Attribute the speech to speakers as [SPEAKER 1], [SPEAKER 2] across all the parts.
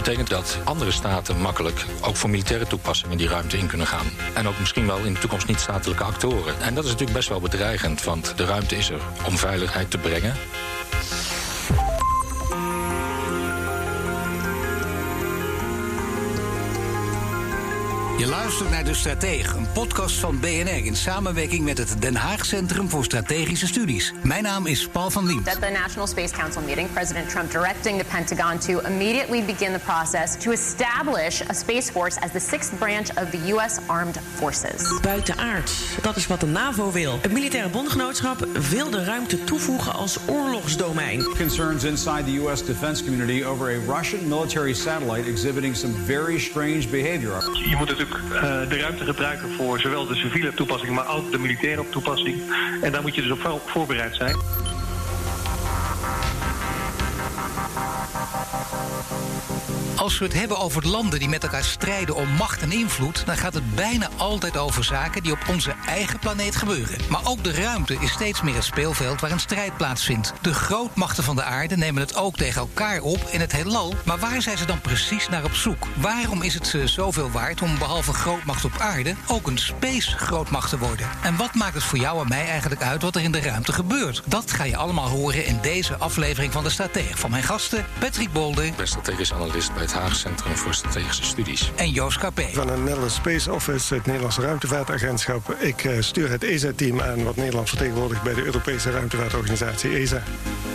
[SPEAKER 1] betekent dat andere staten makkelijk ook voor militaire toepassingen die ruimte in kunnen gaan. En ook misschien wel in de toekomst niet-statelijke actoren. En dat is natuurlijk best wel bedreigend, want de ruimte is er om veiligheid te brengen.
[SPEAKER 2] Je luistert naar De Strateeg, een podcast van BNR in samenwerking met het Den Haag Centrum voor Strategische Studies. Mijn naam is Paul van Liemt.
[SPEAKER 3] At the National Space Council meeting, President Trump directing the Pentagon to immediately begin the process to establish a Space Force as the sixth branch of the U.S. Armed Forces.
[SPEAKER 4] Buitenaards, dat is wat de NAVO wil. Het militaire bondgenootschap wil de ruimte toevoegen als oorlogsdomein.
[SPEAKER 5] Concerns inside the U.S. defense community over a Russian military satellite exhibiting some very strange behavior.
[SPEAKER 6] Je moet natuurlijk de ruimte gebruiken voor zowel de civiele toepassing, maar ook de militaire toepassing. En daar moet je dus op voorbereid zijn.
[SPEAKER 2] Als we het hebben over landen die met elkaar strijden om macht en invloed, dan gaat het bijna altijd over zaken die op onze eigen planeet gebeuren. Maar ook de ruimte is steeds meer het speelveld waar een strijd plaatsvindt. De grootmachten van de aarde nemen het ook tegen elkaar op in het heelal. Maar waar zijn ze dan precies naar op zoek? Waarom is het zoveel waard om behalve grootmacht op aarde ook een space-grootmacht te worden? En wat maakt het voor jou en mij eigenlijk uit wat er in de ruimte gebeurt? Dat ga je allemaal horen in deze aflevering van De Strateeg. Van mijn gasten Patrick Bolder.
[SPEAKER 1] Ik ben strategisch analist bij het Haag Centrum voor Strategische Studies.
[SPEAKER 2] En Joost Capé.
[SPEAKER 7] Van het Netherlands Space Office, het Nederlandse Ruimtevaartagentschap. Ik stuur het ESA-team aan, wat Nederland vertegenwoordigt bij de Europese Ruimtevaartorganisatie ESA.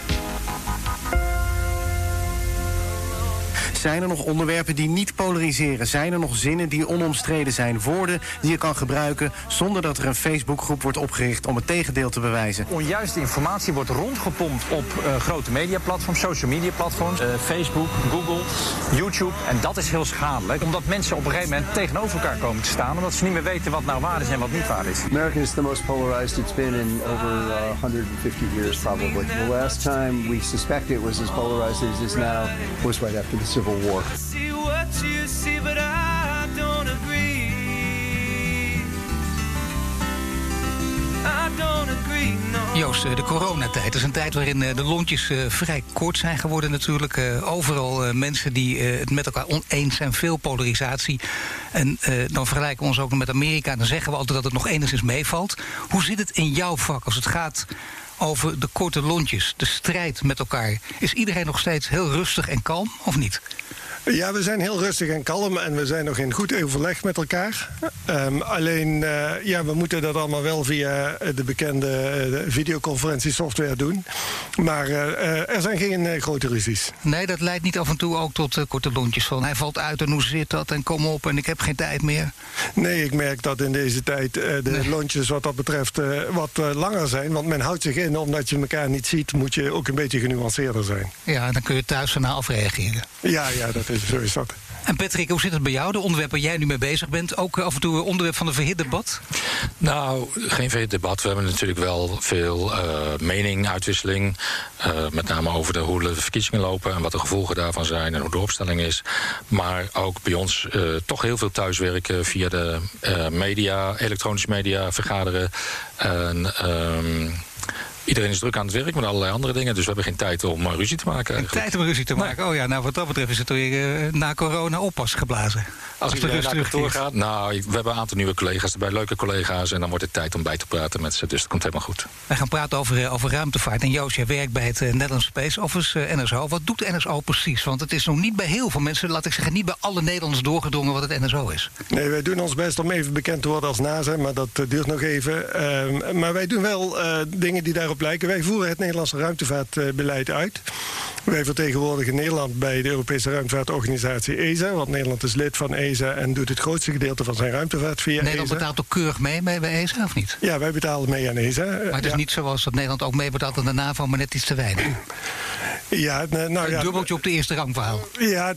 [SPEAKER 8] Zijn er nog onderwerpen die niet polariseren? Zijn er nog zinnen die onomstreden zijn? Woorden die je kan gebruiken zonder dat er een Facebookgroep wordt opgericht om het tegendeel te bewijzen?
[SPEAKER 9] Onjuiste informatie wordt rondgepompt op grote mediaplatforms, social media platforms, Facebook, Google, YouTube. En dat is heel schadelijk, omdat mensen op een gegeven moment tegenover elkaar komen te staan, omdat ze niet meer weten wat nou waar is en wat niet waar is.
[SPEAKER 10] America is the most polarized it's been in over 150 years probably. The last time we suspect it was as polarized as it is now was right after the Civil War.
[SPEAKER 11] See what you see, but I don't agree. I don't agree, no.
[SPEAKER 2] Joost, de coronatijd is een tijd waarin de lontjes vrij kort zijn geworden natuurlijk. Overal mensen die het met elkaar oneens zijn, veel polarisatie. En dan vergelijken we ons ook met Amerika. Dan zeggen we altijd dat het nog enigszins meevalt. Hoe zit het in jouw vak als het gaat over de korte lontjes, de strijd met elkaar? Is iedereen nog steeds heel rustig en kalm, of niet?
[SPEAKER 7] Ja, we zijn heel rustig en kalm en we zijn nog in goed overleg met elkaar. Alleen, we moeten dat allemaal wel via de bekende videoconferentiesoftware doen. Maar er zijn geen grote ruzies.
[SPEAKER 2] Nee, dat leidt niet af en toe ook tot korte lontjes van hij valt uit en hoe zit dat en kom op en ik heb geen tijd meer?
[SPEAKER 7] Nee, ik merk dat in deze tijd de lontjes wat dat betreft wat langer zijn. Want men houdt zich in, omdat je elkaar niet ziet, moet je ook een beetje genuanceerder zijn.
[SPEAKER 2] Ja, dan kun je thuis erna afreageren.
[SPEAKER 7] Ja, dat is zo is dat.
[SPEAKER 2] En Patrick, hoe zit het bij jou? De onderwerp waar jij nu mee bezig bent, ook af en toe onderwerp van een verhit debat?
[SPEAKER 1] Nou, geen verhit debat. We hebben natuurlijk wel veel meninguitwisseling. Met name over hoe de verkiezingen lopen en wat de gevolgen daarvan zijn en hoe de opstelling is. Maar ook bij ons toch heel veel thuiswerken via de media, elektronische media, vergaderen. En iedereen is druk aan het werk met allerlei andere dingen. Dus we hebben geen tijd om ruzie te maken eigenlijk.
[SPEAKER 2] Tijd om ruzie te maken? Nee. Oh ja, nou wat dat betreft is het weer na corona oppas geblazen.
[SPEAKER 1] Als iedereen naar kantoor gaat. Nou, we hebben een aantal nieuwe collega's erbij, leuke collega's. En dan wordt het tijd om bij te praten met ze. Dus dat komt helemaal goed.
[SPEAKER 2] We gaan praten over ruimtevaart. En Joost, jij werkt bij het Netherlands Space Office, NSO. Wat doet de NSO precies? Want het is nog niet bij heel veel mensen, laat ik zeggen, niet bij alle Nederlanders doorgedrongen wat het NSO is. Nee,
[SPEAKER 7] wij doen ons best om even bekend te worden als NASA, maar dat duurt nog even. Maar wij doen wel dingen die daarop lijken. Wij voeren het Nederlandse ruimtevaartbeleid uit. Wij vertegenwoordigen Nederland bij de Europese Ruimtevaartorganisatie ESA. Want Nederland is lid van ESA en doet het grootste gedeelte van zijn ruimtevaart via
[SPEAKER 2] Nederland
[SPEAKER 7] ESA.
[SPEAKER 2] betaalt ook keurig mee bij ESA, of niet?
[SPEAKER 7] Ja, wij betalen mee aan ESA.
[SPEAKER 2] Maar het is niet zoals dat Nederland ook meebetaalt aan de NAVO, maar net iets te weinig.
[SPEAKER 7] Ja, nou ja,
[SPEAKER 2] een dubbeltje op de eerste rang verhaal.
[SPEAKER 7] Ja,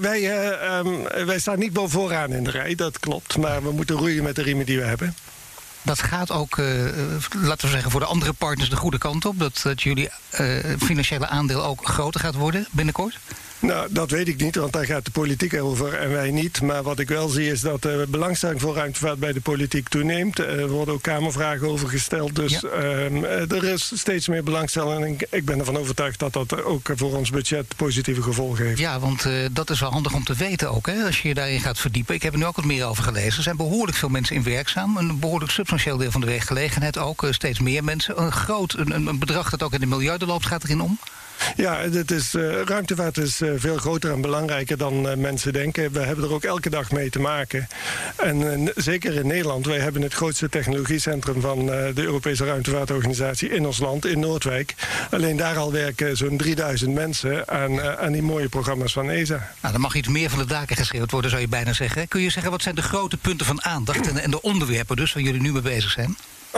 [SPEAKER 7] wij staan niet vooraan in de rij, dat klopt. Maar we moeten roeien met de riemen die we hebben.
[SPEAKER 2] Dat gaat ook, laten we zeggen, voor de andere partners de goede kant op. Dat jullie financiële aandeel ook groter gaat worden binnenkort?
[SPEAKER 7] Nou, dat weet ik niet, want daar gaat de politiek over en wij niet. Maar wat ik wel zie is dat de belangstelling voor ruimtevaart bij de politiek toeneemt. Er worden ook Kamervragen over gesteld. Dus er is steeds meer belangstelling. En ik ben ervan overtuigd dat dat ook voor ons budget positieve gevolgen heeft.
[SPEAKER 2] Ja, want dat is wel handig om te weten ook, hè, als je je daarin gaat verdiepen. Ik heb er nu ook wat meer over gelezen. Er zijn behoorlijk veel mensen in werkzaam. Een behoorlijk substantieel deel van de werkgelegenheid ook. Steeds meer mensen. Een bedrag dat ook in de miljarden loopt gaat erin om.
[SPEAKER 7] Ja, ruimtevaart is veel groter en belangrijker dan mensen denken. We hebben er ook elke dag mee te maken. En zeker in Nederland, wij hebben het grootste technologiecentrum van de Europese ruimtevaartorganisatie in ons land, in Noordwijk. Alleen daar al werken zo'n 3000 mensen aan die mooie programma's van ESA. Nou,
[SPEAKER 2] dan mag iets meer van de daken geschreeuwd worden, zou je bijna zeggen. Kun je zeggen, wat zijn de grote punten van aandacht en de onderwerpen dus waar jullie nu mee bezig zijn?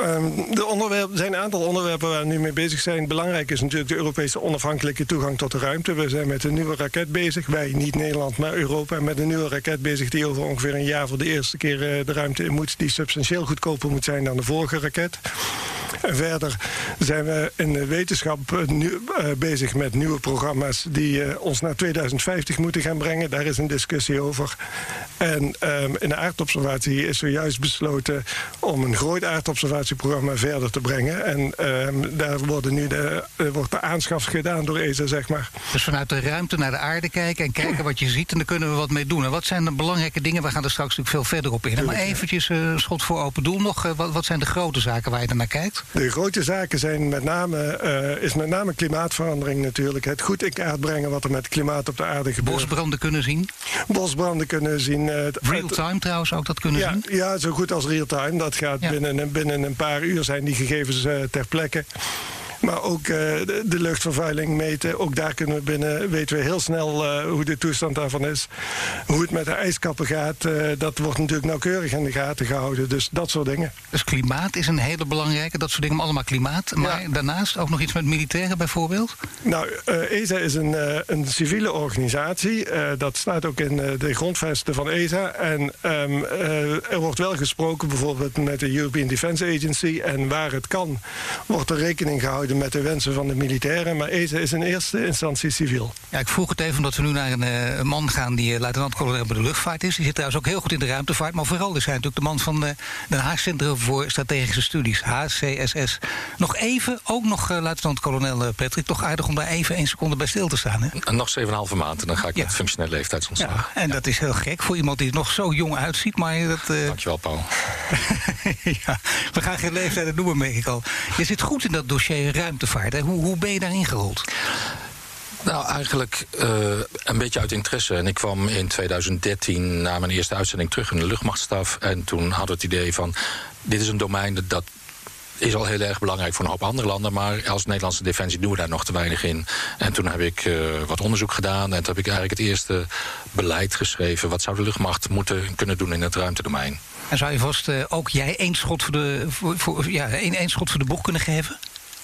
[SPEAKER 7] Er zijn een aantal onderwerpen waar we nu mee bezig zijn. Belangrijk is natuurlijk de Europese onafhankelijke toegang tot de ruimte. We zijn met een nieuwe raket bezig. Wij, niet Nederland, maar Europa. Met een nieuwe raket bezig die over ongeveer een jaar voor de eerste keer de ruimte in moet. Die substantieel goedkoper moet zijn dan de vorige raket. En verder zijn we in de wetenschap bezig met nieuwe programma's die ons naar 2050 moeten gaan brengen. Daar is een discussie over. En in de aardobservatie is zojuist besloten om een groot aardobservatieprogramma verder te brengen. En daar wordt de aanschaf gedaan door ESA, zeg maar.
[SPEAKER 2] Dus vanuit de ruimte naar de aarde kijken en kijken wat je ziet en daar kunnen we wat mee doen. En wat zijn de belangrijke dingen? We gaan er straks natuurlijk veel verder op in. Maar eventjes schot voor open doel nog. Wat zijn de grote zaken waar je er naar kijkt?
[SPEAKER 7] De grote zaken zijn met name klimaatverandering natuurlijk. Het goed in kaart brengen wat er met klimaat op de aarde gebeurt.
[SPEAKER 2] Bosbranden kunnen zien?
[SPEAKER 7] Bosbranden kunnen zien.
[SPEAKER 2] Real-time trouwens ook dat kunnen zien?
[SPEAKER 7] Ja, zo goed als real-time. Dat gaat binnen een paar uur zijn die gegevens ter plekke. Maar ook de luchtvervuiling meten. Ook daar weten we heel snel hoe de toestand daarvan is. Hoe het met de ijskappen gaat, dat wordt natuurlijk nauwkeurig in de gaten gehouden. Dus dat soort dingen.
[SPEAKER 2] Dus klimaat is een hele belangrijke, dat soort dingen, maar allemaal klimaat. Maar daarnaast ook nog iets met militairen bijvoorbeeld?
[SPEAKER 7] Nou, ESA is een civiele organisatie. Dat staat ook in de grondvesten van ESA. En er wordt wel gesproken bijvoorbeeld met de European Defence Agency. En waar het kan, wordt er rekening gehouden met de wensen van de militairen. Maar ESA is in eerste instantie civiel.
[SPEAKER 2] Ja, ik vroeg het even omdat we nu naar een man gaan die luitenant-kolonel bij de luchtvaart is. Die zit trouwens ook heel goed in de ruimtevaart. Maar vooral is hij natuurlijk de man van Den Haag Centrum voor Strategische Studies, HCSS. Nog even, ook nog luitenant-kolonel Patrick. Toch aardig om daar even 1 seconde bij stil te staan. Hè?
[SPEAKER 1] Nog 7,5 maand en dan ga ik met functionele leeftijdsontslag.
[SPEAKER 2] Ja, en dat is heel gek voor iemand die er nog zo jong uitziet. Maar dat,
[SPEAKER 1] Dankjewel, Paul.
[SPEAKER 2] Ja, we gaan geen leeftijden noemen, merk ik al. Je zit goed in dat dossier ruimtevaart. Hè? Hoe ben je daarin gerold?
[SPEAKER 1] Nou, eigenlijk een beetje uit interesse. En ik kwam in 2013 na mijn eerste uitzending terug in de luchtmachtstaf. En toen hadden we het idee van, dit is een domein dat is al heel erg belangrijk voor een hoop andere landen. Maar als Nederlandse Defensie doen we daar nog te weinig in. En toen heb ik wat onderzoek gedaan. En toen heb ik eigenlijk het eerste beleid geschreven. Wat zou de luchtmacht kunnen doen in het ruimtedomein?
[SPEAKER 2] En zou je vast ook jij één schot voor de boeg kunnen geven?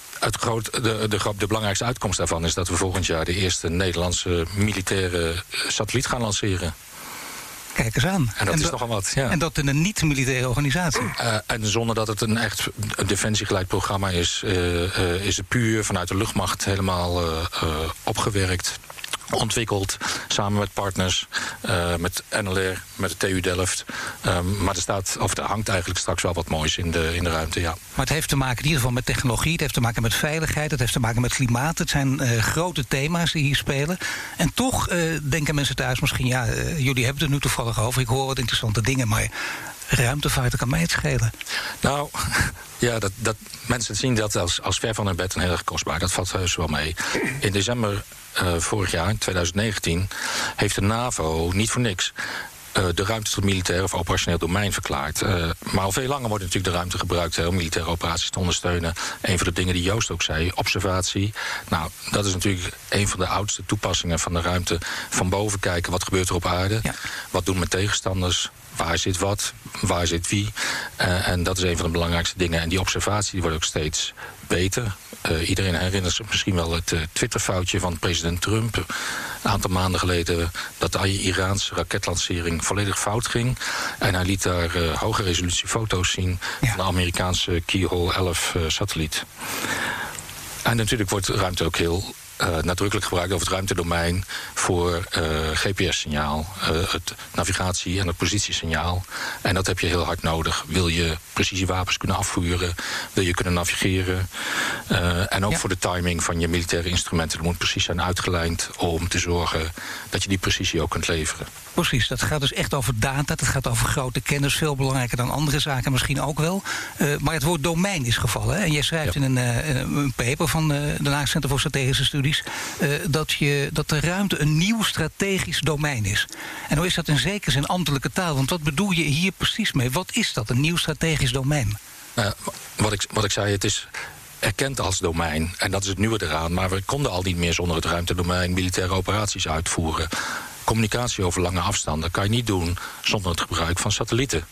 [SPEAKER 1] De belangrijkste uitkomst daarvan is dat we volgend jaar de eerste Nederlandse militaire satelliet gaan lanceren.
[SPEAKER 2] Kijk eens aan.
[SPEAKER 1] En dat is nogal wat, ja.
[SPEAKER 2] En dat in een niet-militaire organisatie.
[SPEAKER 1] En zonder dat het een echt defensiegeleid programma is, is het puur vanuit de luchtmacht helemaal opgewerkt. Ontwikkeld, samen met partners, met NLR, met de TU Delft. Maar er hangt eigenlijk straks wel wat moois in de ruimte, ja.
[SPEAKER 2] Maar het heeft te maken in ieder geval met technologie, het heeft te maken met veiligheid, het heeft te maken met klimaat. Het zijn grote thema's die hier spelen. En toch denken mensen thuis misschien, jullie hebben het er nu toevallig over, ik hoor wat interessante dingen, maar ruimtevaart kan mij het schelen. Nou,
[SPEAKER 1] ja, mensen zien dat als ver van hun bed en heel erg kostbaar. Dat valt heus wel mee. In december vorig jaar, 2019, heeft de NAVO niet voor niks de ruimte tot militair of operationeel domein verklaard. Maar al veel langer wordt natuurlijk de ruimte gebruikt om militaire operaties te ondersteunen. Een van de dingen die Joost ook zei, observatie. Nou, dat is natuurlijk een van de oudste toepassingen van de ruimte. Van boven kijken, wat gebeurt er op aarde? Ja. Wat doen mijn tegenstanders? Waar zit wat? Waar zit wie? En dat is een van de belangrijkste dingen. En die observatie die wordt ook steeds beter. Iedereen herinnert zich misschien wel het Twitterfoutje van president Trump. Een aantal maanden geleden dat de Iraanse raketlancering volledig fout ging. En hij liet daar hoge resolutie foto's zien van de Amerikaanse Keyhole 11 satelliet. En natuurlijk wordt ruimte ook heel nadrukkelijk gebruikt over het ruimtedomein voor GPS-signaal, het navigatie- en het positiesignaal. En dat heb je heel hard nodig. Wil je precisiewapens kunnen afvuren, wil je kunnen navigeren. En ook voor de timing van je militaire instrumenten. Dat moet precies zijn uitgelijnd om te zorgen dat je die precisie ook kunt leveren.
[SPEAKER 2] Precies, dat gaat dus echt over data, dat gaat over grote kennis, veel belangrijker dan andere zaken misschien ook wel. Maar het woord domein is gevallen. Hè? En jij schrijft in een paper van de Den Haag Centrum voor Strategische Studies dat de ruimte een nieuw strategisch domein is. En hoe is dat in zekere zin ambtelijke taal? Want wat bedoel je hier precies mee? Wat is dat, een nieuw strategisch domein?
[SPEAKER 1] Wat ik zei, het is erkend als domein. En dat is het nieuwe eraan. Maar we konden al niet meer zonder het ruimtedomein militaire operaties uitvoeren. Communicatie over lange afstanden kan je niet doen zonder het gebruik van satellieten.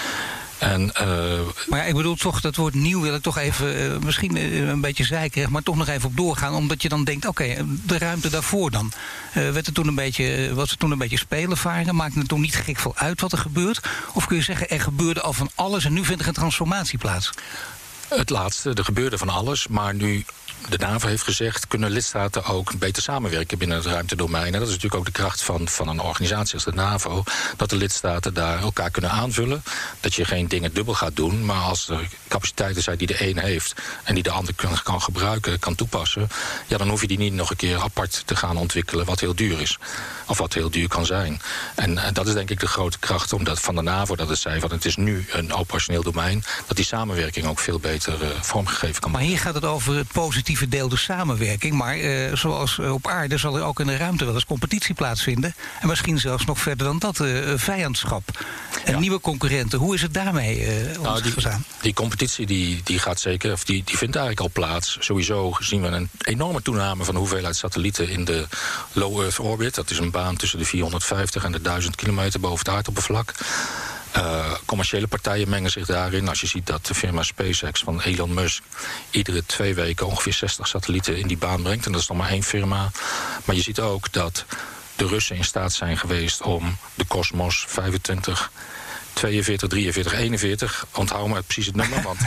[SPEAKER 2] Maar ja, ik bedoel toch, dat woord nieuw wil ik toch even, misschien een beetje zeikerig, maar toch nog even op doorgaan. Omdat je dan denkt, oké, de ruimte daarvoor dan. Was het toen een beetje spelenvaren? Maakte het toen niet gek veel uit wat er gebeurt? Of kun je zeggen, er gebeurde al van alles en nu vindt er een transformatie plaats?
[SPEAKER 1] Het laatste, er gebeurde van alles, maar nu de NAVO heeft gezegd, kunnen lidstaten ook beter samenwerken binnen het ruimtedomein. En dat is natuurlijk ook de kracht van een organisatie als de NAVO, dat de lidstaten daar elkaar kunnen aanvullen. Dat je geen dingen dubbel gaat doen, maar als er capaciteiten zijn die de een heeft en die de ander kan gebruiken, kan toepassen, ja, dan hoef je die niet nog een keer apart te gaan ontwikkelen, wat heel duur is. Of wat heel duur kan zijn. En dat is denk ik de grote kracht van de NAVO, dat het zei, want het is nu een operationeel domein, dat die samenwerking ook veel beter vormgegeven kan worden.
[SPEAKER 2] Maar hier gaat het over het positieve deel, de samenwerking. Maar zoals op aarde zal er ook in de ruimte wel eens competitie plaatsvinden. En misschien zelfs nog verder dan dat, vijandschap. En nieuwe concurrenten. Hoe is het daarmee gegaan?
[SPEAKER 1] Die competitie die gaat zeker, of die vindt eigenlijk al plaats. Sowieso zien we een enorme toename van de hoeveelheid satellieten in de low Earth orbit. Dat is een baan tussen de 450 en de 1000 kilometer boven het aardoppervlak. Commerciële partijen mengen zich daarin. Als je ziet dat de firma SpaceX van Elon Musk iedere 2 weken ongeveer 60 satellieten in die baan brengt. En dat is nog maar 1 firma. Maar je ziet ook dat de Russen in staat zijn geweest om de Cosmos 25, 42, 43, 41... onthoud maar precies het nummer, want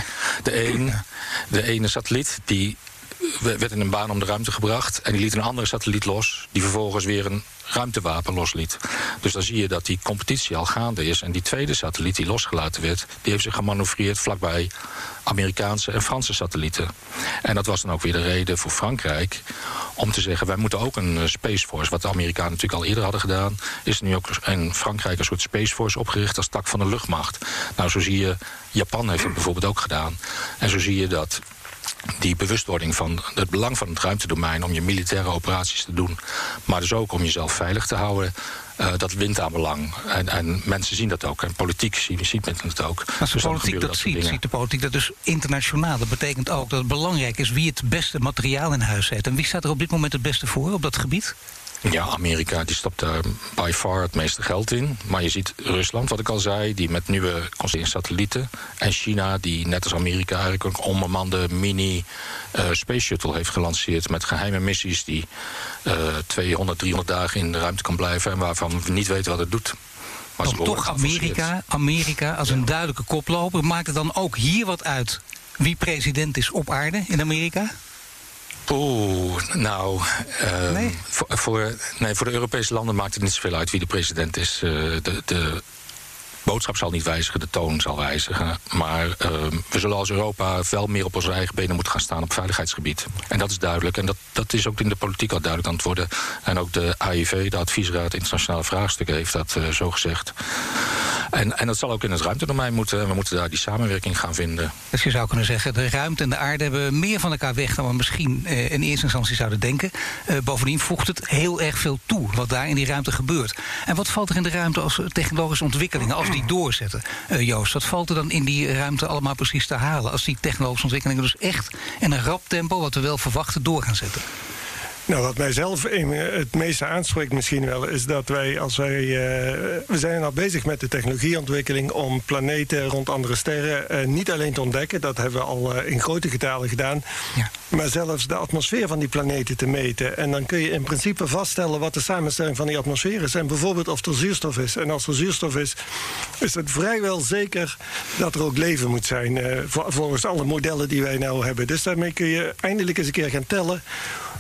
[SPEAKER 1] de ene satelliet die werd in een baan om de ruimte gebracht en die liet een andere satelliet los, die vervolgens weer een ruimtewapen losliet. Dus dan zie je dat die competitie al gaande is. En die tweede satelliet die losgelaten werd, die heeft zich gemanoeuvreerd vlakbij Amerikaanse en Franse satellieten. En dat was dan ook weer de reden voor Frankrijk om te zeggen, wij moeten ook een Space Force, wat de Amerikanen natuurlijk al eerder hadden gedaan, is nu ook in Frankrijk een soort Space Force opgericht als tak van de luchtmacht. Nou, zo zie je, Japan heeft het bijvoorbeeld ook gedaan. En zo zie je dat die bewustwording van het belang van het ruimtedomein om je militaire operaties te doen, maar dus ook om jezelf veilig te houden, dat wint aan belang. En mensen zien dat ook. En politiek ziet men het ook.
[SPEAKER 2] Als de politiek dat ziet de politiek dat dus internationaal. Dat betekent ook dat het belangrijk is wie het beste materiaal in huis heeft. En wie staat er op dit moment het beste voor op dat gebied?
[SPEAKER 1] Ja, Amerika die stopt daar by far het meeste geld in. Maar je ziet Rusland, wat ik al zei, die met nieuwe satellieten. En China, die net als Amerika eigenlijk een onbemande mini Space Shuttle heeft gelanceerd met geheime missies die 200, 300 dagen in de ruimte kan blijven en waarvan we niet weten wat het doet. Maar
[SPEAKER 2] dan toch Amerika als een duidelijke koploper. Maakt het dan ook hier wat uit wie president is op aarde in Amerika?
[SPEAKER 1] Nou, voor de Europese landen maakt het niet zoveel uit wie de president is. De boodschap zal niet wijzigen, de toon zal wijzigen. Maar we zullen als Europa wel meer op onze eigen benen moeten gaan staan op veiligheidsgebied. En dat is duidelijk. En dat is ook in de politiek al duidelijk aan het worden. En ook de AIV, de Adviesraad Internationale Vraagstukken, heeft dat zo gezegd. En dat zal ook in het ruimtedomein moeten. En we moeten daar die samenwerking gaan vinden.
[SPEAKER 2] Dus je zou kunnen zeggen, de ruimte en de aarde hebben meer van elkaar weg dan we misschien in eerste instantie zouden denken. Bovendien voegt het heel erg veel toe wat daar in die ruimte gebeurt. En wat valt er in de ruimte als technologische ontwikkelingen, als die doorzetten? Joost, wat valt er dan in die ruimte allemaal precies te halen als die technologische ontwikkelingen dus echt in een rap tempo, wat we wel verwachten, door gaan zetten?
[SPEAKER 7] Nou, wat mij zelf het meeste aanspreekt misschien wel, is dat we zijn al bezig met de technologieontwikkeling om planeten rond andere sterren niet alleen te ontdekken, dat hebben we al in grote getalen gedaan, maar zelfs de atmosfeer van die planeten te meten. En dan kun je in principe vaststellen wat de samenstelling van die atmosfeer is en bijvoorbeeld of er zuurstof is. En als er zuurstof is het vrijwel zeker dat er ook leven moet zijn, volgens alle modellen die wij nou hebben. Dus daarmee kun je eindelijk eens een keer gaan tellen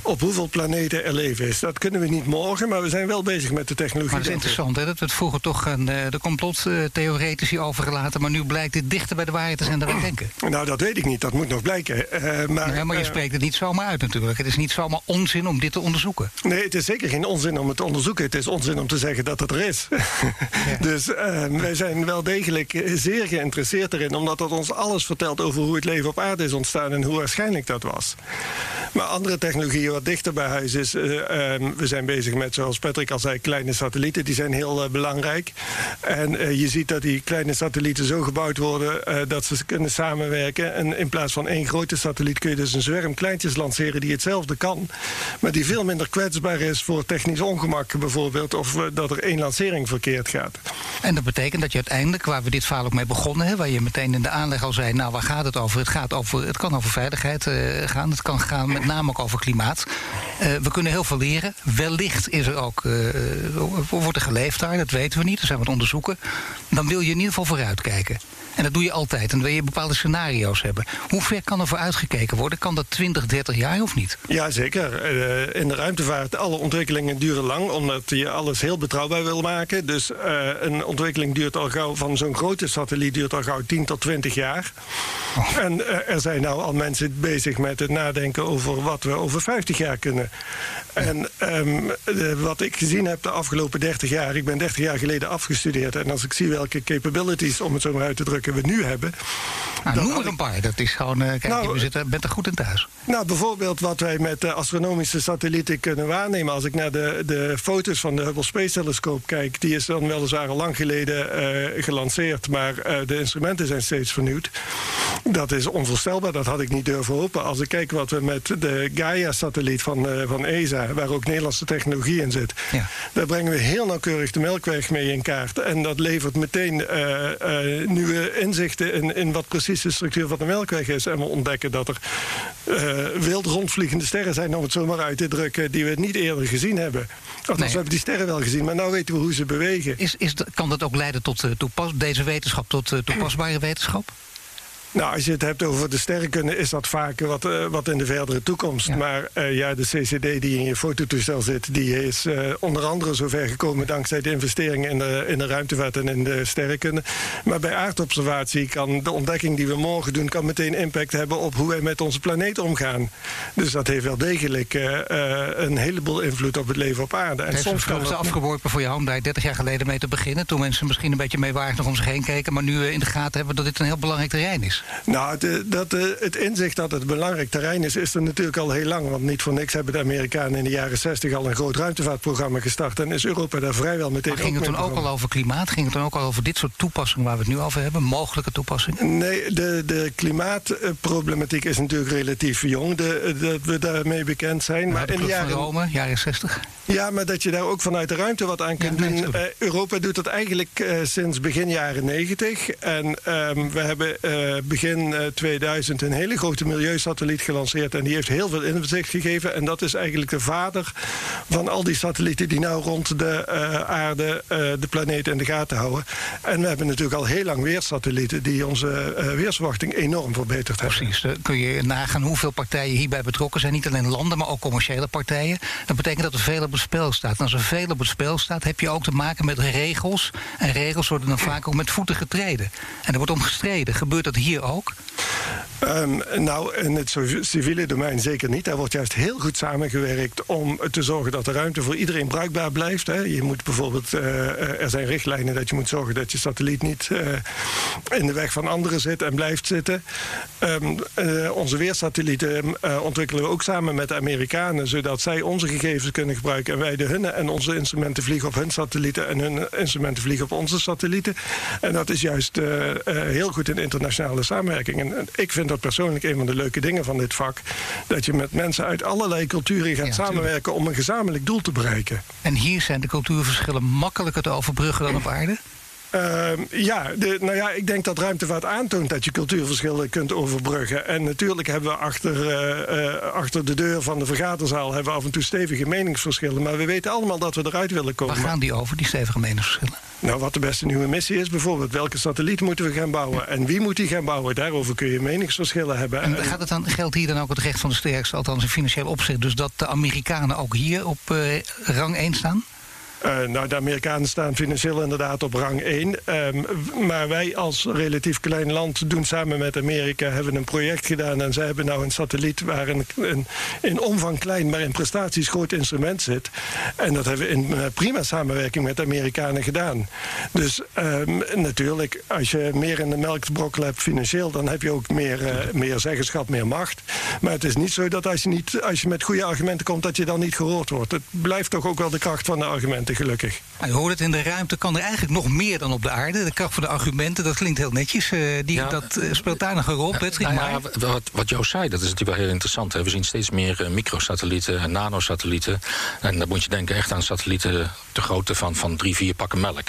[SPEAKER 7] op hoeveel planeten er leven is. Dat kunnen we niet morgen, maar we zijn wel bezig met de technologie.
[SPEAKER 2] Maar dat is interessant, hè? Dat we het vroeger toch aan de complottheoretici overgelaten, maar nu blijkt dit dichter bij de waarheid te zijn dan we denken.
[SPEAKER 7] Nou, dat weet ik niet. Dat moet nog blijken.
[SPEAKER 2] Maar je spreekt het niet zomaar uit natuurlijk. Het is niet zomaar onzin om dit te onderzoeken.
[SPEAKER 7] Nee, het is zeker geen onzin om het te onderzoeken. Het is onzin om te zeggen dat het er is. Ja. Dus wij zijn wel degelijk zeer geïnteresseerd erin, omdat dat ons alles vertelt over hoe het leven op aarde is ontstaan en hoe waarschijnlijk dat was. Maar andere technologieën wat dichter bij huis is, we zijn bezig met, zoals Patrick al zei, kleine satellieten. Die zijn heel belangrijk. En je ziet dat die kleine satellieten zo gebouwd worden dat ze kunnen samenwerken. En in plaats van één grote satelliet kun je dus een zwerm kleintjes lanceren die hetzelfde kan, maar die veel minder kwetsbaar is voor technisch ongemak bijvoorbeeld, of dat er één lancering verkeerd gaat.
[SPEAKER 2] En dat betekent dat je uiteindelijk, waar we dit verhaal ook mee begonnen, hè, waar je meteen in de aanleg al zei, nou, waar gaat het over? Het kan over veiligheid gaan. Het kan gaan met name ook over klimaat. We kunnen heel veel leren. Wellicht is er ook, wordt er geleefd daar, dat weten we niet. Dat zijn we aan het onderzoeken. Dan wil je in ieder geval vooruitkijken. En dat doe je altijd. En dan wil je bepaalde scenario's hebben. Hoe ver kan er vooruitgekeken worden? Kan dat 20, 30 jaar of niet?
[SPEAKER 7] Ja, zeker. In de ruimtevaart, alle ontwikkelingen duren lang, omdat je alles heel betrouwbaar wil maken. Dus een ontwikkeling duurt al gauw, van zo'n grote satelliet duurt al gauw 10 tot 20 jaar. Oh. En er zijn nou al mensen bezig met het nadenken over wat we over 50 jaar kunnen. En wat ik gezien heb de afgelopen 30 jaar, ik ben 30 jaar geleden afgestudeerd, en als ik zie welke capabilities, om het zo maar uit te drukken, we nu hebben.
[SPEAKER 2] Nou, noem er een paar. Dat is gewoon, je bent er goed in thuis.
[SPEAKER 7] Nou, bijvoorbeeld wat wij met de astronomische satellieten kunnen waarnemen. Als ik naar de foto's van de Hubble Space Telescope kijk, die is dan weliswaar al lang geleden gelanceerd, maar de instrumenten zijn steeds vernieuwd. Dat is onvoorstelbaar, dat had ik niet durven hopen. Als ik kijk wat we met de Gaia-satelliet van ESA, waar ook Nederlandse technologie in zit, daar brengen we heel nauwkeurig de Melkweg mee in kaart. En dat levert meteen nieuwe inzichten in wat precies de structuur van de Melkweg is. En we ontdekken dat er wild rondvliegende sterren zijn, om het zo maar uit te drukken, die we niet eerder gezien hebben. We hebben die sterren wel gezien, maar nou weten we hoe ze bewegen.
[SPEAKER 2] Kan dat ook leiden tot deze wetenschap tot toepasbare wetenschap?
[SPEAKER 7] Nou, als je het hebt over de sterrenkunde, is dat vaak wat in de verdere toekomst. Ja. Maar de CCD die in je fototoestel zit, die is onder andere zover gekomen dankzij de investeringen in de ruimtevaart en in de sterrenkunde. Maar bij aardobservatie kan de ontdekking die we morgen doen, kan meteen impact hebben op hoe wij met onze planeet omgaan. Dus dat heeft wel degelijk een heleboel invloed op het leven op aarde. En soms kan
[SPEAKER 2] het afgeworpen voor jou om daar 30 jaar geleden mee te beginnen, toen mensen misschien een beetje meewarig om zich heen keken, maar nu in de gaten hebben dat dit een heel belangrijk terrein is.
[SPEAKER 7] Nou, het inzicht dat het een belangrijk terrein is er natuurlijk al heel lang. Want niet voor niks hebben de Amerikanen in de jaren 60 al een groot ruimtevaartprogramma gestart. En is Europa daar vrijwel meteen.
[SPEAKER 2] Maar ging het dan ook al over klimaat? Ging het dan ook al over dit soort toepassingen waar we het nu over hebben? Mogelijke toepassingen?
[SPEAKER 7] Nee, de klimaatproblematiek is natuurlijk relatief jong. Dat we daarmee bekend zijn.
[SPEAKER 2] Maar in de jaren Rome, jaren 60?
[SPEAKER 7] Ja, maar dat je daar ook vanuit de ruimte wat aan kunt doen. Europa doet dat eigenlijk sinds begin jaren 90. En we hebben begin 2000 een hele grote milieusatelliet gelanceerd. En die heeft heel veel inzicht gegeven. En dat is eigenlijk de vader van al die satellieten die nou rond de aarde de planeet in de gaten houden. En we hebben natuurlijk al heel lang weersatellieten die onze weersverwachting enorm verbeterd hebben.
[SPEAKER 2] Precies. Dan kun je nagaan hoeveel partijen hierbij betrokken zijn. Niet alleen landen, maar ook commerciële partijen. Dat betekent dat er veel op het spel staat. En als er veel op het spel staat, heb je ook te maken met regels. En regels worden dan vaak ook met voeten getreden. En er wordt om gestreden. Gebeurt dat hier ook?
[SPEAKER 7] Nou, in het civiele domein zeker niet. Daar wordt juist heel goed samengewerkt om te zorgen dat de ruimte voor iedereen bruikbaar blijft. Hè. Je moet bijvoorbeeld, er zijn richtlijnen dat je moet zorgen dat je satelliet niet in de weg van anderen zit en blijft zitten. Onze weersatellieten ontwikkelen we ook samen met de Amerikanen, zodat zij onze gegevens kunnen gebruiken en wij de hunne. En onze instrumenten vliegen op hun satellieten en hun instrumenten vliegen op onze satellieten. En dat is juist heel goed in internationale samenwerking. En ik vind dat persoonlijk een van de leuke dingen van dit vak. Dat je met mensen uit allerlei culturen gaat samenwerken om een gezamenlijk doel te bereiken.
[SPEAKER 2] En hier zijn de cultuurverschillen makkelijker te overbruggen dan op aarde?
[SPEAKER 7] Ik denk dat ruimtevaart aantoont dat je cultuurverschillen kunt overbruggen. En natuurlijk hebben we achter de deur van de vergaderzaal hebben we af en toe stevige meningsverschillen. Maar we weten allemaal dat we eruit willen komen.
[SPEAKER 2] Waar gaan die over, die stevige meningsverschillen?
[SPEAKER 7] Nou, wat de beste nieuwe missie is bijvoorbeeld. Welke satelliet moeten we gaan bouwen? En wie moet die gaan bouwen? Daarover kun je meningsverschillen hebben.
[SPEAKER 2] En geldt hier dan ook het recht van de sterkste, althans in financieel opzicht, dus dat de Amerikanen ook hier op rang 1 staan?
[SPEAKER 7] Nou, de Amerikanen staan financieel inderdaad op rang 1. Maar wij als relatief klein land doen samen met Amerika, hebben een project gedaan. En zij hebben nou een satelliet waar in omvang klein, maar in prestaties groot instrument zit. En dat hebben we in prima samenwerking met de Amerikanen gedaan. Dus natuurlijk, als je meer in de melk te brokkelen hebt financieel, dan heb je ook meer zeggenschap, meer macht. Maar het is niet zo dat als je met goede argumenten komt, dat je dan niet gehoord wordt. Het blijft toch ook wel de kracht van de argumenten. Gelukkig.
[SPEAKER 2] Je hoort het, in de ruimte kan er eigenlijk nog meer dan op de aarde. De kracht van de argumenten, dat klinkt heel netjes. Dat speelt daar nog een rol, Patrick.
[SPEAKER 1] Wat Joost zei, dat is natuurlijk wel heel interessant. Hè. We zien steeds meer microsatellieten en nanosatellieten. En dan moet je denken echt aan satellieten de grootte van 3-4 pakken melk.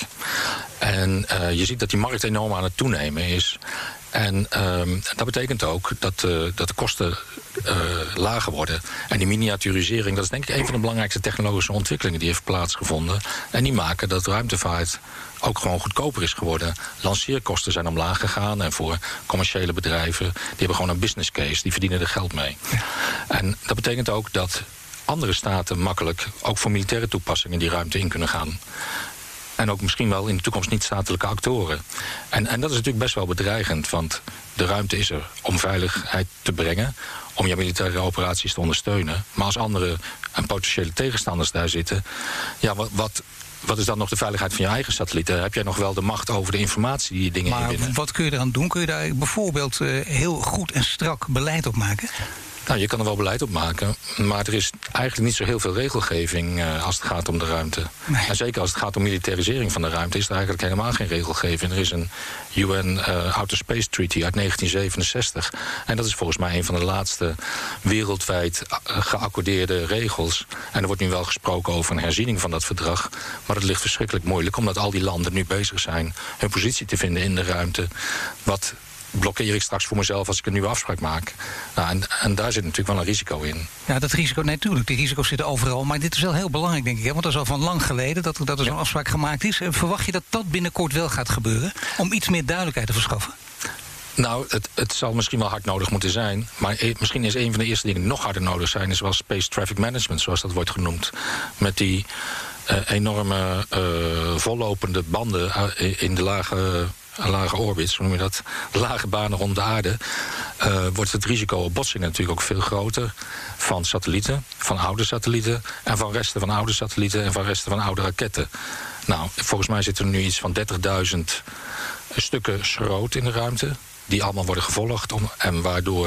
[SPEAKER 1] En je ziet dat die markt enorm aan het toenemen is. En dat betekent ook dat de kosten lager worden. En die miniaturisering, dat is denk ik een van de belangrijkste technologische ontwikkelingen die heeft plaatsgevonden. En die maken dat ruimtevaart ook gewoon goedkoper is geworden. Lanceerkosten zijn omlaag gegaan. En voor commerciële bedrijven, die hebben gewoon een business case. Die verdienen er geld mee. En dat betekent ook dat andere staten makkelijk, ook voor militaire toepassingen, die ruimte in kunnen gaan. En ook misschien wel in de toekomst niet-statelijke actoren. En dat is natuurlijk best wel bedreigend. Want de ruimte is er om veiligheid te brengen, om je militaire operaties te ondersteunen. Maar als andere en potentiële tegenstanders daar zitten, ja, wat is dan nog de veiligheid van je eigen satellieten? Heb jij nog wel de macht over de informatie die je dingen inwinnen?
[SPEAKER 2] Maar wat kun je eraan doen? Kun je daar bijvoorbeeld heel goed en strak beleid op maken?
[SPEAKER 1] Nou, je kan er wel beleid op maken, maar er is eigenlijk niet zo heel veel regelgeving als het gaat om de ruimte. Nee. En zeker als het gaat om militarisering van de ruimte is er eigenlijk helemaal geen regelgeving. Er is een UN Outer Space Treaty uit 1967. En dat is volgens mij een van de laatste wereldwijd geaccordeerde regels. En er wordt nu wel gesproken over een herziening van dat verdrag. Maar dat ligt verschrikkelijk moeilijk, omdat al die landen nu bezig zijn hun positie te vinden in de ruimte. Wat blokkeer ik straks voor mezelf als ik een nieuwe afspraak maak? Nou, en daar zit natuurlijk wel een risico in.
[SPEAKER 2] Ja, dat risico, natuurlijk. Die risico's zitten overal. Maar dit is wel heel belangrijk, denk ik. Hè? Want dat is al van lang geleden dat er zo'n afspraak gemaakt is. Verwacht je dat dat binnenkort wel gaat gebeuren? Om iets meer duidelijkheid te verschaffen?
[SPEAKER 1] Nou, het zal misschien wel hard nodig moeten zijn. Maar misschien is een van de eerste dingen die nog harder nodig zijn, is wel Space Traffic Management, zoals dat wordt genoemd. Met die enorme vollopende banden in de lage orbits, hoe noem je dat? De lage banen rond de aarde, wordt het risico op botsingen natuurlijk ook veel groter van satellieten, van oude satellieten en van resten van oude satellieten en van resten van oude raketten. Nou, volgens mij zitten er nu iets van 30.000 stukken schroot in de ruimte, die allemaal worden gevolgd en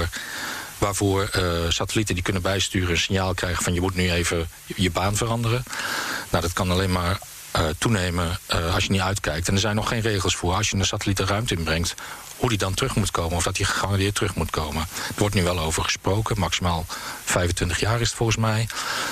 [SPEAKER 1] waarvoor satellieten die kunnen bijsturen een signaal krijgen van je moet nu even je baan veranderen. Nou, dat kan alleen maar toenemen als je niet uitkijkt. En er zijn nog geen regels voor als je een satelliet de ruimte inbrengt, hoe die dan terug moet komen of dat die gegarandeerd terug moet komen. Er wordt nu wel over gesproken, maximaal 25 jaar is het volgens mij.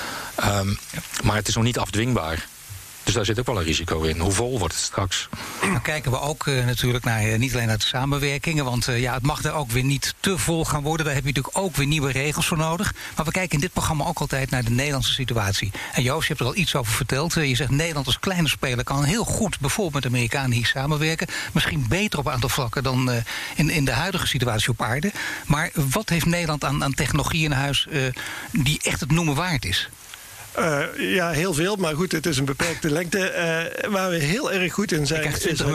[SPEAKER 1] Maar het is nog niet afdwingbaar. Dus daar zit ook wel een risico in. Hoe vol wordt het straks?
[SPEAKER 2] Dan kijken we ook natuurlijk naar niet alleen naar de samenwerkingen, want het mag er ook weer niet te vol gaan worden. Daar heb je natuurlijk ook weer nieuwe regels voor nodig. Maar we kijken in dit programma ook altijd naar de Nederlandse situatie. En Joost, je hebt er al iets over verteld. Je zegt Nederland als kleine speler kan heel goed bijvoorbeeld met de Amerikanen hier samenwerken. Misschien beter op een aantal vlakken dan in de huidige situatie op aarde. Maar wat heeft Nederland aan technologie in huis die echt het noemen waard is?
[SPEAKER 7] Ja, heel veel. Maar goed, het is een beperkte lengte. Waar we heel erg goed in zijn,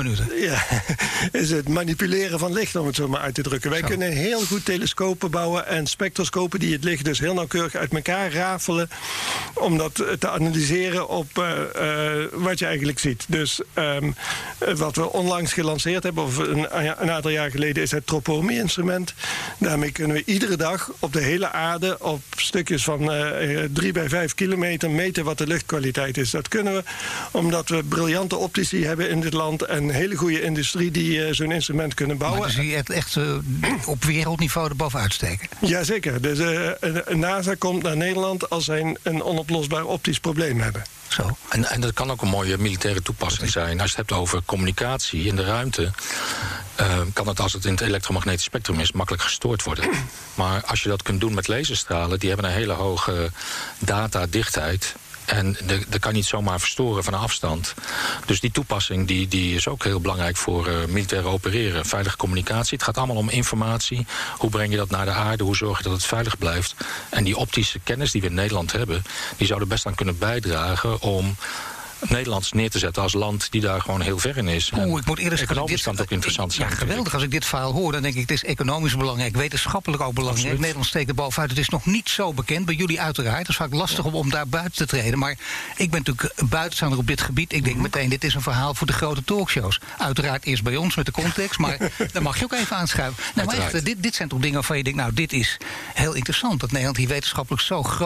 [SPEAKER 7] is het manipuleren van licht, om het zo maar uit te drukken. Wij kunnen heel goed telescopen bouwen en spectroscopen die het licht dus heel nauwkeurig uit elkaar rafelen, om dat te analyseren op wat je eigenlijk ziet. Dus wat we onlangs gelanceerd hebben, of een aantal jaar geleden, is het Tropomi-instrument. Daarmee kunnen we iedere dag op de hele aarde op stukjes van 3 bij 5 kilometer meten wat de luchtkwaliteit is. Dat kunnen we omdat we briljante optici hebben in dit land en een hele goede industrie die zo'n instrument kunnen bouwen.
[SPEAKER 2] Maar dus zie je echt op wereldniveau erbovenuit steken?
[SPEAKER 7] Jazeker. Dus NASA komt naar Nederland als zij een onoplosbaar optisch probleem hebben.
[SPEAKER 2] Zo.
[SPEAKER 1] En dat kan ook een mooie militaire toepassing zijn. Als je het hebt over communicatie in de ruimte, kan het, als het in het elektromagnetisch spectrum is, makkelijk gestoord worden. Maar als je dat kunt doen met laserstralen, die hebben een hele hoge datadichtheid En dat kan je niet zomaar verstoren van een afstand. Dus die toepassing die is ook heel belangrijk voor militair opereren. Veilige communicatie. Het gaat allemaal om informatie. Hoe breng je dat naar de aarde? Hoe zorg je dat het veilig blijft? En die optische kennis die we in Nederland hebben, die zou er best aan kunnen bijdragen om Nederlands neer te zetten als land die daar gewoon heel ver in is.
[SPEAKER 2] Ik moet eerlijk zeggen,
[SPEAKER 1] economisch kan het ook interessant zijn.
[SPEAKER 2] Ja, geweldig. Als ik dit verhaal hoor, dan denk ik, het is economisch belangrijk, wetenschappelijk ook belangrijk.
[SPEAKER 1] Absoluut.
[SPEAKER 2] Nederland steekt er bovenuit. Het is nog niet zo bekend, bij jullie uiteraard. Het is vaak lastig om daar buiten te treden. Maar ik ben natuurlijk buitenstaander op dit gebied. Ik denk meteen, dit is een verhaal voor de grote talkshows. Uiteraard eerst bij ons met de context, maar daar mag je ook even aanschuiven. Nou, maar echt, dit zijn toch dingen waarvan je denkt, nou, dit is heel interessant, dat Nederland hier wetenschappelijk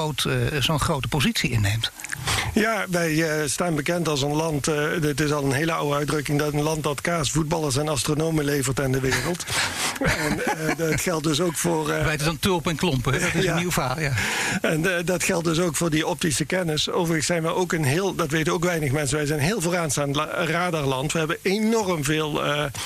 [SPEAKER 2] zo'n grote positie inneemt.
[SPEAKER 7] Ja, wij staan bekend als een land, dit is al een hele oude uitdrukking, dat een land dat kaas, voetballers en astronomen levert aan de wereld. En dat geldt dus ook voor...
[SPEAKER 2] Wij het dan tulpen en klompen, dat is een nieuw verhaal, ja.
[SPEAKER 7] En dat geldt dus ook voor die optische kennis. Overigens zijn we ook dat weten ook weinig mensen, wij zijn heel vooraanstaand radarland. We hebben enorm veel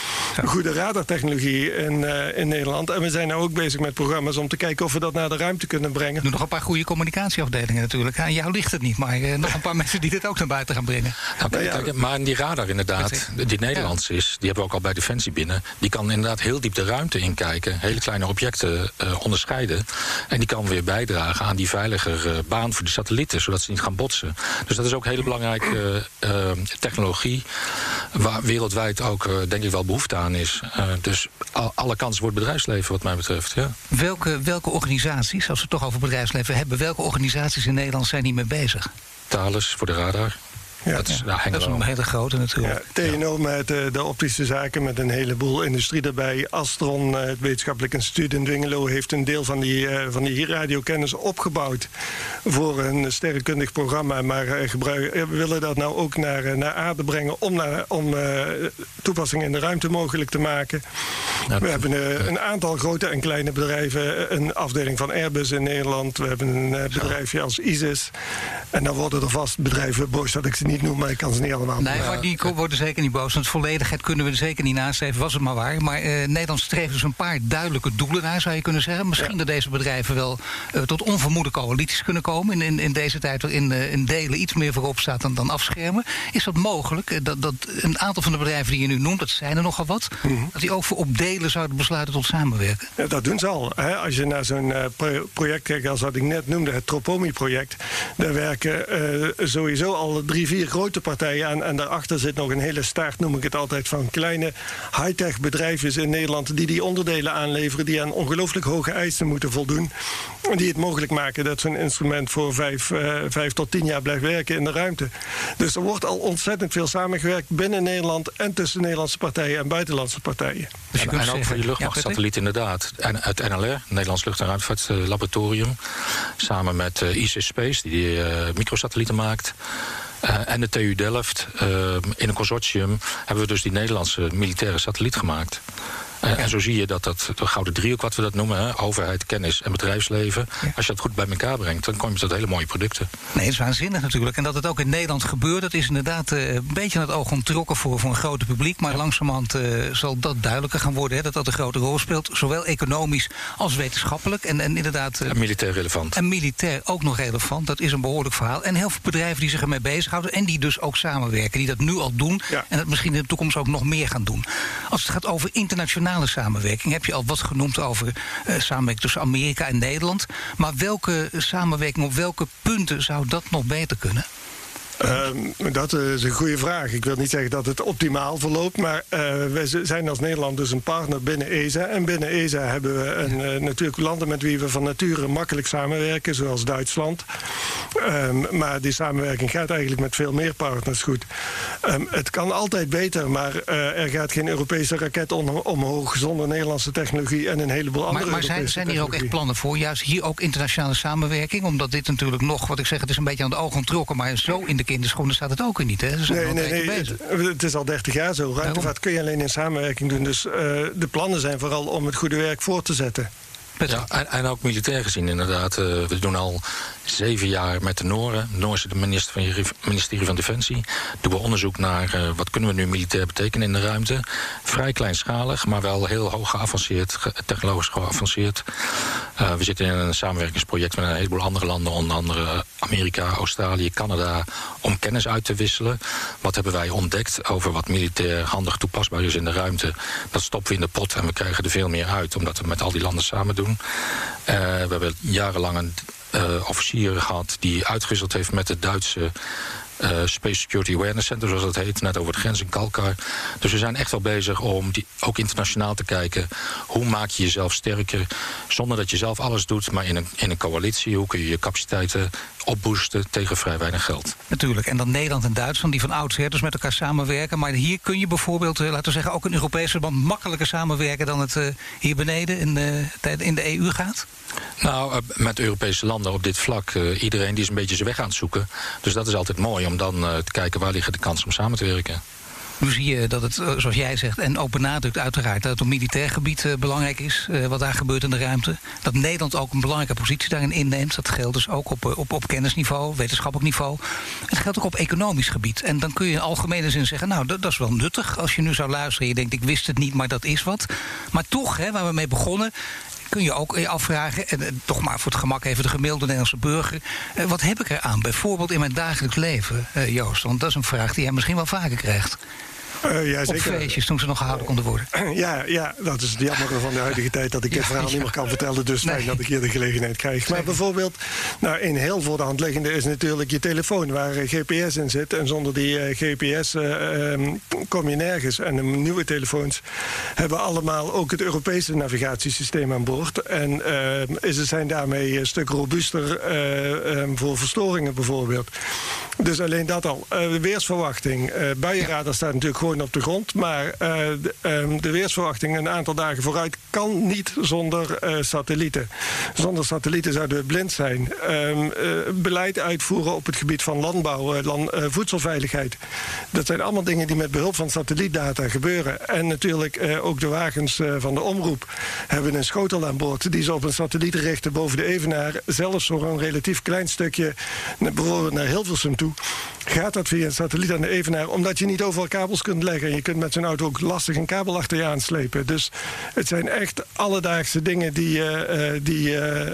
[SPEAKER 7] goede radartechnologie in Nederland. En we zijn nou ook bezig met programma's om te kijken of we dat naar de ruimte kunnen brengen.
[SPEAKER 2] Doe nog een paar goede communicatieafdelingen natuurlijk. Aan jou ligt het niet, maar nog een paar mensen die dit ook naar buiten gaan brengen.
[SPEAKER 1] Nou, kijk, maar die radar inderdaad, die Nederlands is, die hebben we ook al bij Defensie binnen. Die kan inderdaad heel diep de ruimte inkijken, hele kleine objecten onderscheiden. En die kan weer bijdragen aan die veiliger baan voor de satellieten, zodat ze niet gaan botsen. Dus dat is ook hele belangrijke technologie, waar wereldwijd ook denk ik wel behoefte aan is. Dus alle kansen voor het bedrijfsleven wat mij betreft. Ja.
[SPEAKER 2] Welke organisaties, als we het toch over bedrijfsleven hebben, welke organisaties in Nederland zijn hier mee bezig?
[SPEAKER 1] Thales voor de radar.
[SPEAKER 7] Ja,
[SPEAKER 2] dat is een hele grote natuurlijk.
[SPEAKER 7] Ja, TNO met de optische zaken, met een heleboel industrie erbij. Astron, het wetenschappelijk instituut in Dwingelo, heeft een deel van die radiokennis opgebouwd voor een sterrenkundig programma. Maar we willen dat nou ook naar aarde brengen om toepassingen in de ruimte mogelijk te maken. Ja, we hebben een aantal grote en kleine bedrijven. Een afdeling van Airbus in Nederland. We hebben een bedrijfje als ISIS. En dan worden er vast bedrijven boos dat ik ze niet noem, maar ik kan ze niet allemaal.
[SPEAKER 2] Nee, maar die worden zeker niet boos. Want volledigheid kunnen we er zeker niet nastreven, was het maar waar. Maar Nederland streeft dus een paar duidelijke doelen naar, zou je kunnen zeggen. Misschien dat deze bedrijven wel tot onvermoede coalities kunnen komen in deze tijd waarin delen iets meer voorop staat dan afschermen. Is dat mogelijk? Dat een aantal van de bedrijven die je nu noemt, dat zijn er nogal wat, dat die ook voor op delen zouden besluiten tot samenwerken? Ja,
[SPEAKER 7] dat doen ze al. Hè. Als je naar zo'n project kijkt als wat ik net noemde, het Tropomi-project, daar werken sowieso al 3-4 grote partijen aan. En daarachter zit nog een hele staart, noem ik het altijd, van kleine high-tech bedrijven in Nederland die onderdelen aanleveren, die aan ongelooflijk hoge eisen moeten voldoen. Die het mogelijk maken dat zo'n instrument voor 5 tot 10 jaar blijft werken in de ruimte. Dus er wordt al ontzettend veel samengewerkt binnen Nederland en tussen Nederlandse partijen en buitenlandse partijen.
[SPEAKER 1] Dus en ook voor die luchtmachtsatelliet inderdaad. En het NLR, Nederlands Lucht- en Ruimtevaartlaboratorium, samen met ISIS Space, die microsatellieten maakt. En de TU Delft, in een consortium, hebben we dus die Nederlandse militaire satelliet gemaakt. En zo zie je dat de gouden driehoek, wat we dat noemen, hè, overheid, kennis en bedrijfsleven, als je dat goed bij elkaar brengt, dan kom je tot hele mooie producten.
[SPEAKER 2] Nee, het is waanzinnig natuurlijk. En dat het ook in Nederland gebeurt, dat is inderdaad een beetje aan het oog onttrokken voor een groot publiek. Maar langzamerhand zal dat duidelijker gaan worden, hè, dat een grote rol speelt. Zowel economisch als wetenschappelijk. En inderdaad.
[SPEAKER 1] En militair relevant.
[SPEAKER 2] En militair ook nog relevant. Dat is een behoorlijk verhaal. En heel veel bedrijven die zich ermee bezighouden en die dus ook samenwerken. Die dat nu al doen en dat misschien in de toekomst ook nog meer gaan doen. Als het gaat over internationale samenwerking, heb je al wat genoemd over samenwerking tussen Amerika en Nederland. Maar welke samenwerking, op welke punten zou dat nog beter kunnen?
[SPEAKER 7] Dat is een goede vraag. Ik wil niet zeggen dat het optimaal verloopt, maar wij zijn als Nederland dus een partner binnen ESA. En binnen ESA hebben we natuurlijk landen met wie we van nature makkelijk samenwerken, zoals Duitsland. Maar die samenwerking gaat eigenlijk met veel meer partners goed. Het kan altijd beter, maar er gaat geen Europese raket omhoog zonder Nederlandse technologie en een heleboel andere Europese
[SPEAKER 2] Maar zijn hier ook echt plannen voor? Juist hier ook internationale samenwerking? Omdat dit natuurlijk nog, wat ik zeg, het is een beetje aan de oog ontrokken, maar zo in de kinderschoenen staat het ook weer niet. Hè?
[SPEAKER 7] Nee. Het is al 30 jaar zo. Ruimtevaart kun je alleen in samenwerking doen. Dus de plannen zijn vooral om het goede werk voor te zetten.
[SPEAKER 1] Ja, en ook militair gezien inderdaad. We doen al 7 jaar met de Nooren. De Noorse ministerie van Defensie. Doen we onderzoek naar wat kunnen we nu militair betekenen in de ruimte. Vrij kleinschalig, maar wel heel hoog geavanceerd, technologisch geavanceerd. We zitten in een samenwerkingsproject met een heleboel andere landen, onder andere Amerika, Australië, Canada, om kennis uit te wisselen. Wat hebben wij ontdekt over wat militair handig toepasbaar is in de ruimte? Dat stoppen we in de pot en we krijgen er veel meer uit, omdat we met al die landen samen doen. We hebben jarenlang een officier gehad die uitgewisseld heeft met de Duitse Space Security Awareness Center, zoals dat heet, net over de grens in Kalkar. Dus we zijn echt wel bezig om ook internationaal te kijken. Hoe maak je jezelf sterker, zonder dat je zelf alles doet, maar in een coalitie. Hoe kun je je capaciteiten opboosten tegen vrij weinig geld?
[SPEAKER 2] Natuurlijk. En dan Nederland en Duitsland, die van oudsher dus met elkaar samenwerken. Maar hier kun je bijvoorbeeld, laten we zeggen, ook in Europese verband makkelijker samenwerken dan het hier beneden in de EU gaat?
[SPEAKER 1] Nou, met Europese landen op dit vlak, iedereen die is een beetje zijn weg aan het zoeken. Dus dat is altijd mooi om dan te kijken waar liggen de kansen om samen te werken.
[SPEAKER 2] Nu zie je dat het, zoals jij zegt, en ook benadrukt uiteraard, dat het op militair gebied belangrijk is, wat daar gebeurt in de ruimte. Dat Nederland ook een belangrijke positie daarin inneemt. Dat geldt dus ook op kennisniveau, wetenschappelijk niveau. Het geldt ook op economisch gebied. En dan kun je in algemene zin zeggen, nou, dat is wel nuttig. Als je nu zou luisteren en je denkt, ik wist het niet, maar dat is wat. Maar toch, waar we mee begonnen, kun je ook afvragen, en toch maar voor het gemak even de gemiddelde Nederlandse burger, wat heb ik eraan? Bijvoorbeeld in mijn dagelijks leven, Joost. Want dat is een vraag die jij misschien wel vaker krijgt.
[SPEAKER 7] Ja, zeker.
[SPEAKER 2] Op feestjes, toen ze nog gehouden konden worden.
[SPEAKER 7] Ja, dat is het jammer van de huidige tijd dat ik het verhaal niet meer kan vertellen. Dus fijn dat ik hier de gelegenheid krijg. Maar bijvoorbeeld, een heel voor de hand liggende is natuurlijk je telefoon waar GPS in zit. En zonder die GPS kom je nergens. En de nieuwe telefoons hebben allemaal ook het Europese navigatiesysteem aan boord. En ze zijn daarmee een stuk robuuster voor verstoringen bijvoorbeeld. Dus alleen dat al. De weersverwachting. Buienradar staat natuurlijk gewoon op de grond. Maar de weersverwachting een aantal dagen vooruit kan niet zonder satellieten. Zonder satellieten zouden we blind zijn. Beleid uitvoeren op het gebied van landbouw, voedselveiligheid. Dat zijn allemaal dingen die met behulp van satellietdata gebeuren. En natuurlijk ook de wagens van de omroep hebben een schotel aan boord die ze op een satelliet richten boven de Evenaar. Zelfs voor een relatief klein stukje, bijvoorbeeld naar Hilversum toe, gaat dat via een satelliet aan de Evenaar, omdat je niet overal kabels kunt leggen. En je kunt met zo'n auto ook lastig een kabel achter je aanslepen. Dus het zijn echt alledaagse dingen die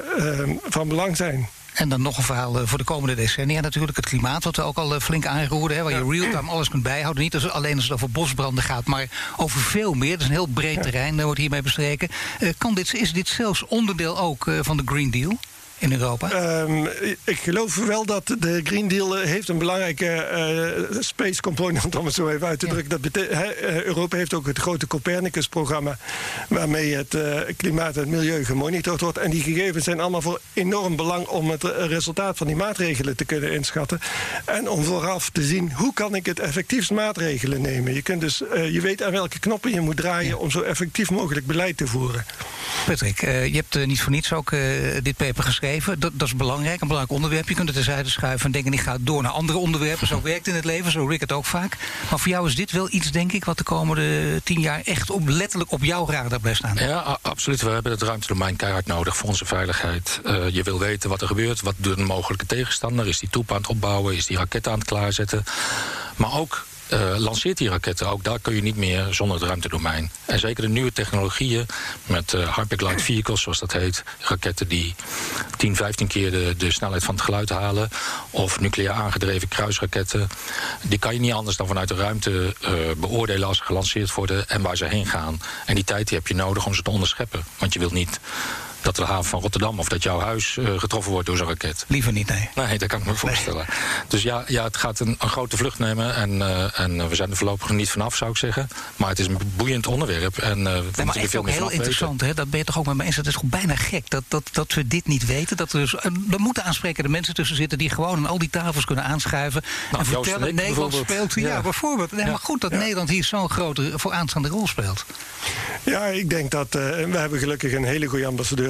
[SPEAKER 7] van belang zijn.
[SPEAKER 2] En dan nog een verhaal voor de komende decennia natuurlijk. Het klimaat, wat we ook al flink aanroerden. Waar je real-time alles kunt bijhouden. Niet alleen als het over bosbranden gaat, maar over veel meer. Dat is een heel breed terrein, wordt hiermee bestreken. Is dit zelfs onderdeel ook van de Green Deal in Europa?
[SPEAKER 7] Ik geloof wel dat de Green Deal heeft een belangrijke space component, om het zo even uit te drukken. Europa heeft ook het grote Copernicus-programma, waarmee het klimaat en het milieu gemonitord wordt. En die gegevens zijn allemaal voor enorm belang om het resultaat van die maatregelen te kunnen inschatten. En om vooraf te zien, hoe kan ik het effectiefst maatregelen nemen? Je kunt dus, je weet aan welke knoppen je moet draaien om zo effectief mogelijk beleid te voeren.
[SPEAKER 2] Patrick, je hebt niet voor niets ook dit paper geschreven. Dat is belangrijk, een belangrijk onderwerp. Je kunt het terzijde schuiven en denken, ik ga door naar andere onderwerpen. Zo werkt in het leven, zo Rick het ook vaak. Maar voor jou is dit wel iets, denk ik, wat de komende 10 jaar echt letterlijk op jouw radar blijft staan.
[SPEAKER 1] Ja, absoluut. We hebben het ruimtedomein keihard nodig voor onze veiligheid. Je wil weten wat er gebeurt, wat doet een mogelijke tegenstander. Is die troep aan het opbouwen, is die raket aan het klaarzetten. Maar ook lanceert die raketten. Ook daar kun je niet meer zonder het ruimtedomein. En zeker de nieuwe technologieën met hyperglide vehicles, zoals dat heet. Raketten die 10, 15 keer de snelheid van het geluid halen. Of nucleair aangedreven kruisraketten. Die kan je niet anders dan vanuit de ruimte beoordelen als ze gelanceerd worden en waar ze heen gaan. En die tijd die heb je nodig om ze te onderscheppen. Want je wilt niet dat de haven van Rotterdam of dat jouw huis getroffen wordt door zo'n raket.
[SPEAKER 2] Liever niet, nee.
[SPEAKER 1] Nee, dat kan ik me voorstellen. Dus ja, het gaat een grote vlucht nemen en we zijn er voorlopig nog niet vanaf, zou ik zeggen. Maar het is een boeiend onderwerp en we moeten er veel meer van
[SPEAKER 2] heel interessant, hè? Dat ben je toch ook met me eens. Het is toch bijna gek dat we dit niet weten. Dat er moeten aansprekende mensen tussen zitten die gewoon aan al die tafels kunnen aanschuiven en vertellen, Nederland speelt. Ja, bijvoorbeeld. Nee, maar goed dat Nederland hier zo'n grote vooraanstaande rol speelt.
[SPEAKER 7] Ja, ik denk dat we hebben gelukkig een hele goede ambassadeur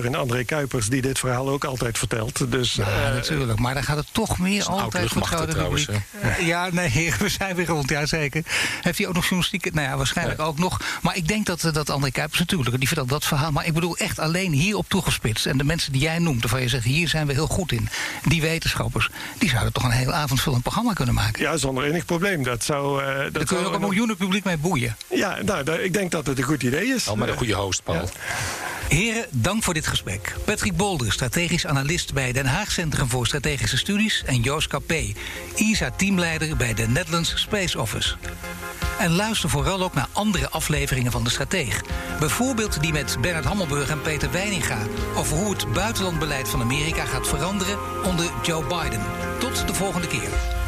[SPEAKER 7] directeur en André Kuipers die dit verhaal ook altijd vertelt. Dus,
[SPEAKER 2] natuurlijk, maar dan gaat het toch meer altijd vertrouwde rubriek. Ja, nee, we zijn weer rond, ja zeker. Heeft hij ook nog journalistiek? Nou ja, waarschijnlijk ook nog. Maar ik denk dat André Kuipers natuurlijk, die vertelt dat verhaal. Maar ik bedoel echt alleen hierop toegespitst. En de mensen die jij noemt, waarvan je zegt, hier zijn we heel goed in. Die wetenschappers, die zouden toch een heel avondvullend programma kunnen maken.
[SPEAKER 7] Ja, zonder enig probleem. Daar
[SPEAKER 2] kun je ook een miljoenen publiek mee boeien.
[SPEAKER 7] Ja, nou, ik denk dat het een goed idee is.
[SPEAKER 1] Al met een goede host, Paul. Ja.
[SPEAKER 2] Heren, dank voor dit gesprek. Patrick Bolder, strategisch analist bij Den Haag Centrum voor Strategische Studies. En Joost Capé, ISA-teamleider bij de Netherlands Space Office. En luister vooral ook naar andere afleveringen van De Strateeg. Bijvoorbeeld die met Bernard Hammelburg en Peter Weininga. Over hoe het buitenlandbeleid van Amerika gaat veranderen onder Joe Biden. Tot de volgende keer.